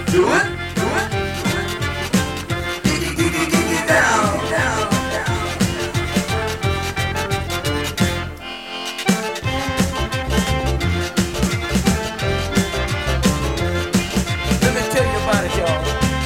Do it, do it, get down, down, down. Let me tell you about it, y'all.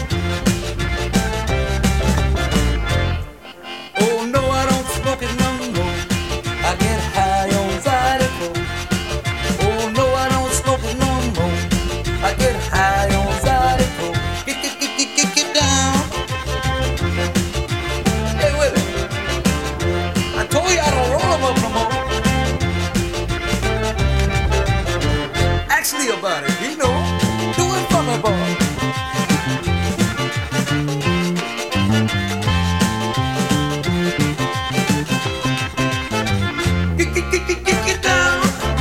Oh no, I don't smoke it no more. I get high on Zydeco. Oh no, I don't smoke it no more. I get high on Zydeco. Get down. Hey, wait a minute. I told you I don't roll them up no more. Ask Lee about it. He know. Do it for me, boy. Get down.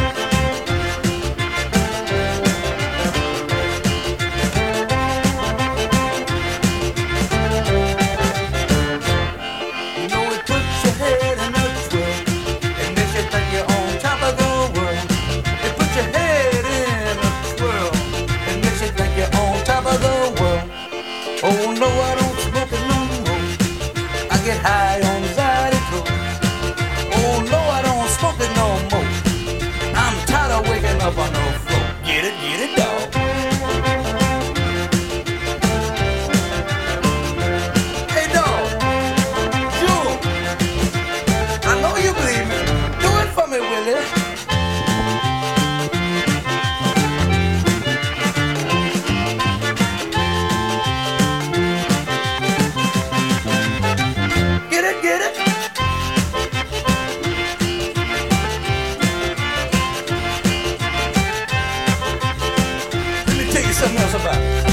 You know it puts your head in a twirl. It makes you think you're on top of the world. It puts your head in a twirl. It makes you think you're on top of the world. Oh no, I don't smoke it no more. I get high on Zydeco. Oh no, I don't smoke it no more. I'm tired of waking up on the floor. Get it, dog. Hey, dog. June. I know you believe me. Do it for me, Willie. Get it. Let me tell you something else about it.